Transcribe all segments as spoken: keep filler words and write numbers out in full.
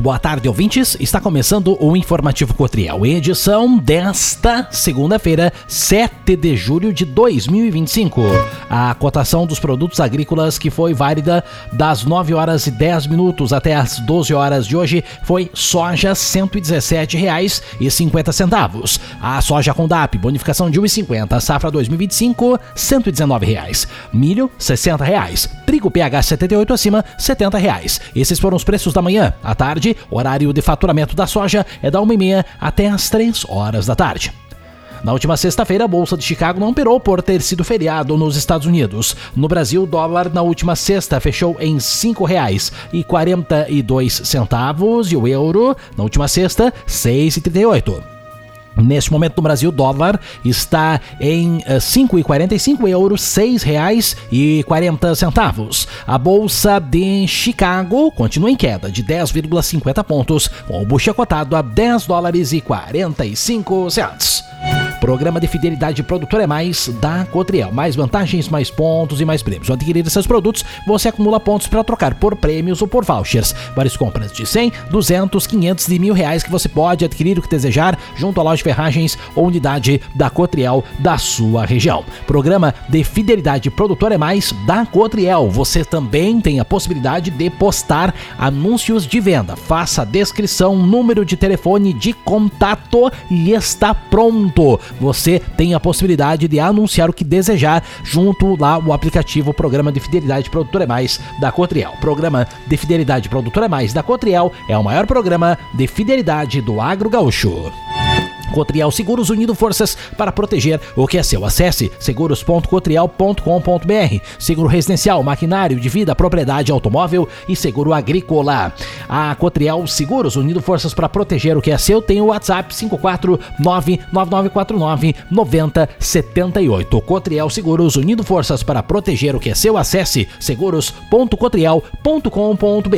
Boa tarde, ouvintes. Está começando o Informativo Cotriel, edição desta segunda-feira, sete de julho de dois mil e vinte e cinco. A cotação dos produtos agrícolas que foi válida das nove horas e dez minutos até as doze horas de hoje foi soja cento e dezessete reais e cinquenta centavos. A soja Condap, bonificação de um real e cinquenta centavos, safra dois mil e vinte e cinco, cento e dezenove reais. Milho, sessenta reais. Trigo P H setenta e oito acima, setenta reais. Esses foram os preços da manhã. À tarde, horário de faturamento da soja é da uma e meia até as três horas da tarde. Na última sexta-feira, a Bolsa de Chicago não operou por ter sido feriado nos Estados Unidos. No Brasil, o dólar na última sexta fechou em cinco reais e quarenta e dois centavos e o euro, na última sexta, seis reais e trinta e oito centavos. Neste momento no Brasil, o dólar está em cinco reais e quarenta e cinco euros, seis reais e quarenta centavos. A Bolsa de Chicago continua em queda de dez vírgula cinquenta pontos, com o bucho cotado a dez dólares e quarenta e cinco centavos. Programa de Fidelidade Produtor é Mais da Cotriel. Mais vantagens, mais pontos e mais prêmios. Ao adquirir esses produtos, você acumula pontos para trocar por prêmios ou por vouchers. Várias compras de cem, duzentos, quinhentos e mil reais que você pode adquirir o que desejar junto à loja de ferragens ou unidade da Cotriel da sua região. Programa de Fidelidade Produtor é Mais da Cotriel. Você também tem a possibilidade de postar anúncios de venda. Faça a descrição, número de telefone de contato e está pronto. Você tem a possibilidade de anunciar o que desejar junto lá o aplicativo Programa de Fidelidade Produtor é Mais da Cotriel. Programa de Fidelidade Produtor é Mais da Cotriel é o maior programa de fidelidade do agro gaúcho. Cotriel Seguros, unindo forças para proteger o que é seu. Acesse seguros ponto cotriel ponto com ponto br. Seguro residencial, maquinário de vida, propriedade automóvel e seguro agrícola. A Cotriel Seguros, unindo forças para proteger o que é seu, tem o WhatsApp cinco quatro nove nove nove quatro nove nove zero sete oito. Cotriel Seguros, unindo forças para proteger o que é seu. Acesse seguros ponto cotriel ponto com ponto br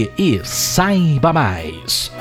e saiba mais.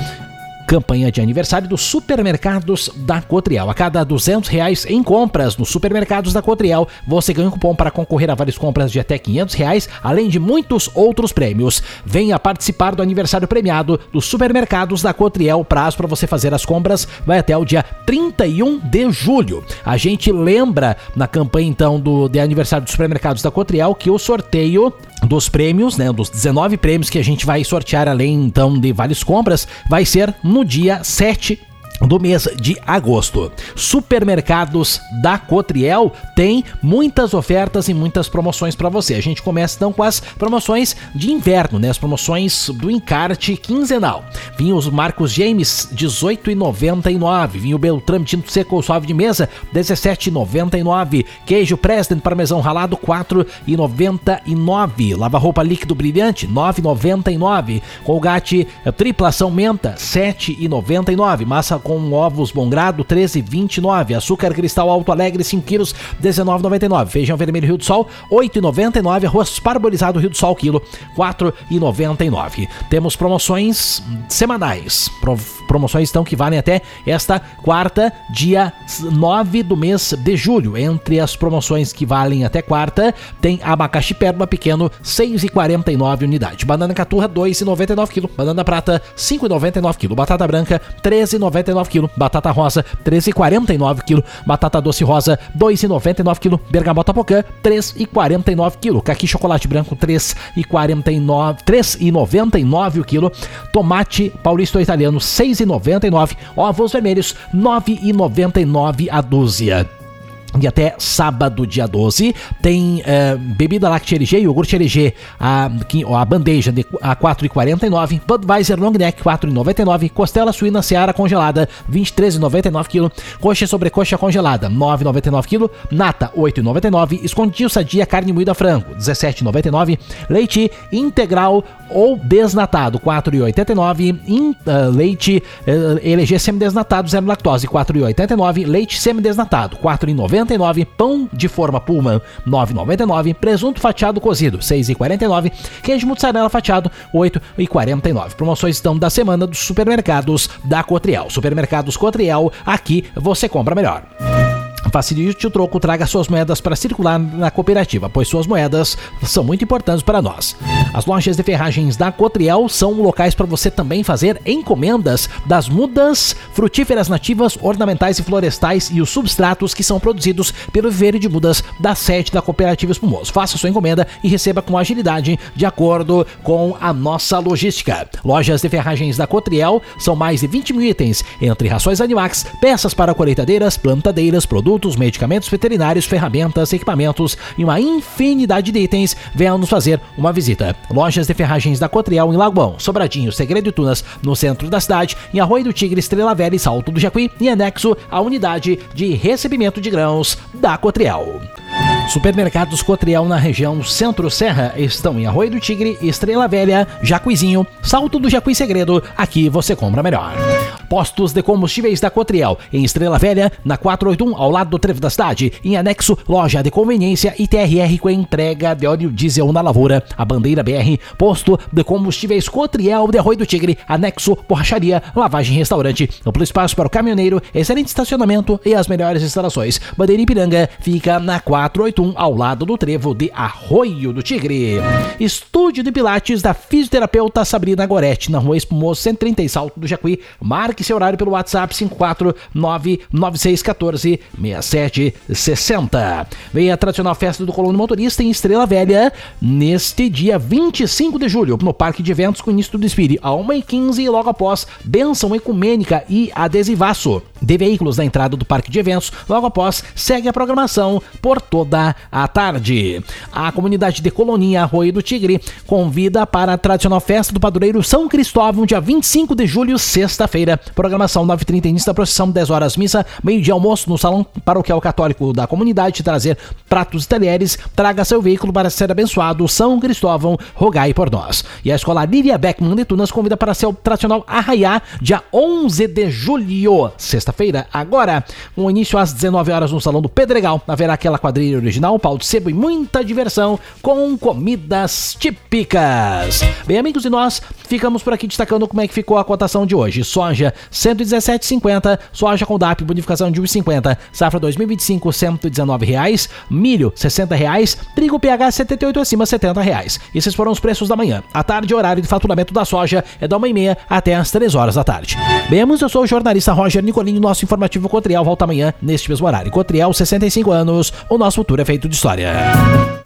Campanha de aniversário dos supermercados da Cotriel. A cada duzentos reais em compras nos supermercados da Cotriel, você ganha um cupom para concorrer a várias compras de até quinhentos reais, além de muitos outros prêmios. Venha participar do aniversário premiado dos supermercados da Cotriel. Prazo para você fazer as compras vai até o dia trinta e um de julho. A gente lembra na campanha então do de aniversário dos supermercados da Cotriel que o sorteio dos prêmios, né, dos dezenove prêmios que a gente vai sortear além então de várias compras, vai ser no dia sete do mês de agosto. Supermercados da Cotriel tem muitas ofertas e muitas promoções para você. A gente começa então com as promoções de inverno, né? As promoções do encarte quinzenal. Vinhos Marcos James, dezoito reais e noventa e nove centavos. Vinho Beltrame Tinto Seco ou Suave de Mesa, dezessete reais e noventa e nove centavos. Queijo President Parmesão Ralado, quatro reais e noventa e nove centavos. Lava-roupa líquido brilhante, nove reais e noventa e nove centavos. Colgate Triplação Menta, sete reais e noventa e nove centavos. Massa com ovos Bom Grado, treze reais e vinte e nove centavos. Açúcar Cristal Alto Alegre, cinco quilos, dezenove reais e noventa e nove centavos. Feijão Vermelho Rio do Sol, oito reais e noventa e nove centavos. Arroz Parbolizado Rio do Sol, quilo, quatro reais e noventa e nove centavos. Temos promoções semanais. Pro, promoções então que valem até esta quarta, dia nove do mês de julho. Entre as promoções que valem até quarta, tem abacaxi Pérola pequeno, seis reais e quarenta e nove centavos unidade. Banana Caturra, dois reais e noventa e nove centavos quilo. Banana Prata, cinco reais e noventa e nove centavos quilo. Batata Branca, treze reais e noventa e nove centavos quilo. Batata Rosa, treze reais e quarenta e nove centavos quilo. Batata Doce Rosa, dois reais e noventa e nove centavos quilo. Bergamota Pocã, três reais e quarenta e nove centavos quilo. Caqui Chocolate Branco, três reais e quarenta e nove centavos, três reais e noventa e nove centavos o quilo. Tomate Paulista ou Italiano, seis reais e noventa e nove centavos. Ovos vermelhos, nove reais e noventa e nove centavos a dúzia. E até sábado, dia doze, tem uh, bebida láctea L G, iogurte L G, a, a bandeja de a quatro reais e quarenta e nove centavos, Budweiser Long Neck, quatro reais e noventa e nove centavos, costela suína Seara congelada, vinte e três reais e noventa e nove centavos quilo, coxa sobrecoxa congelada, nove reais e noventa e nove centavos quilo, nata, oito reais e noventa e nove centavos, escondidinho sadia carne moída frango, dezessete reais e noventa e nove centavos, leite integral ou desnatado, quatro reais e oitenta e nove centavos, in, uh, leite uh, L G semidesnatado, zero lactose, quatro reais e oitenta e nove centavos, leite semidesnatado, quatro reais e noventa e nove centavos, pão de forma Pullman, nove reais e noventa e nove centavos, presunto fatiado cozido, seis reais e quarenta e nove centavos, queijo mussarela fatiado, oito reais e quarenta e nove centavos. Promoções estão da semana dos supermercados da Cotriel. Supermercados Cotriel, aqui você compra melhor. Facilite o troco, traga suas moedas para circular na cooperativa, pois suas moedas são muito importantes para nós. As lojas de ferragens da Cotriel são locais para você também fazer encomendas das mudas frutíferas nativas, ornamentais e florestais e os substratos que são produzidos pelo viveiro de mudas da sede da Cooperativa Espumoso. Faça sua encomenda e receba com agilidade de acordo com a nossa logística. Lojas de ferragens da Cotriel são mais de vinte mil itens, entre rações Animax, peças para colheitadeiras, plantadeiras, produtos, medicamentos veterinários, ferramentas, equipamentos e uma infinidade de itens. Venham nos fazer uma visita. Lojas de ferragens da Cotriel em Lagoão, Sobradinho, Segredo e Tunas, no centro da cidade, em Arroio do Tigre, Estrela Velha e Salto do Jacuí, e anexo à unidade de recebimento de grãos da Cotriel. Supermercados Cotriel na região Centro-Serra estão em Arroio do Tigre, Estrela Velha, Jacuizinho, Salto do Jacuí Segredo. Aqui você compra melhor. Postos de combustíveis da Cotriel em Estrela Velha, na quatrocentos e oitenta e um, ao lado do trevo da cidade. Em anexo, loja de conveniência e T R R com entrega de óleo diesel na Lavoura, a Bandeira B R. Posto de combustíveis Cotriel de Arroio do Tigre, anexo, borracharia, lavagem e restaurante. Amplo espaço para o caminhoneiro, excelente estacionamento e as melhores instalações. Bandeira Ipiranga fica na quatrocentos e oitenta e um, ao lado do trevo de Arroio do Tigre. Estúdio de Pilates da fisioterapeuta Sabrina Goretti, na Rua Espumoso cento e trinta, Salto do Jacuí. Marque seu horário pelo WhatsApp cinco quatro nove nove seis um quatro seis sete seis zero. Vem a tradicional festa do Colônia Motorista em Estrela Velha neste dia vinte e cinco de julho, no Parque de Eventos, com início do desfile a uma e quinze, e logo após bênção ecumênica e adesivaço de veículos na entrada do Parque de Eventos. Logo após segue a programação por toda a tarde. A comunidade de Coloninha Arroio do Tigre convida para a tradicional festa do padroeiro São Cristóvão, dia vinte e cinco de julho, sexta-feira. Programação nove e trinta, início da procissão, dez horas missa, meio-dia almoço no Salão Paroquial Católico da comunidade. Trazer pratos e talheres. Traga seu veículo para ser abençoado. São Cristóvão, rogai por nós. E a escola Lívia Beckman de Tunas convida para seu tradicional arraiá, dia onze de julho, sexta-feira. Agora, com um início às dezenove horas no Salão do Pedregal, haverá aquela quadrilha original, pau de sebo e muita diversão com comidas típicas. Bem, amigos, e nós ficamos por aqui destacando como é que ficou a cotação de hoje. Soja cento e dezessete reais e cinquenta centavos, soja com D A P bonificação de um real e cinquenta centavos, safra dois mil e vinte e cinco, cento e dezenove reais, milho sessenta reais, trigo P H setenta e oito acima, setenta reais. Esses foram os preços da manhã. À tarde, o horário de faturamento da soja é da uma e meia até as três horas da tarde. Bem, amigos, eu sou o jornalista Roger Nicolini. Nosso informativo Cotriel volta amanhã neste mesmo horário. Cotriel, sessenta e cinco anos, o nosso futuro é feito de história.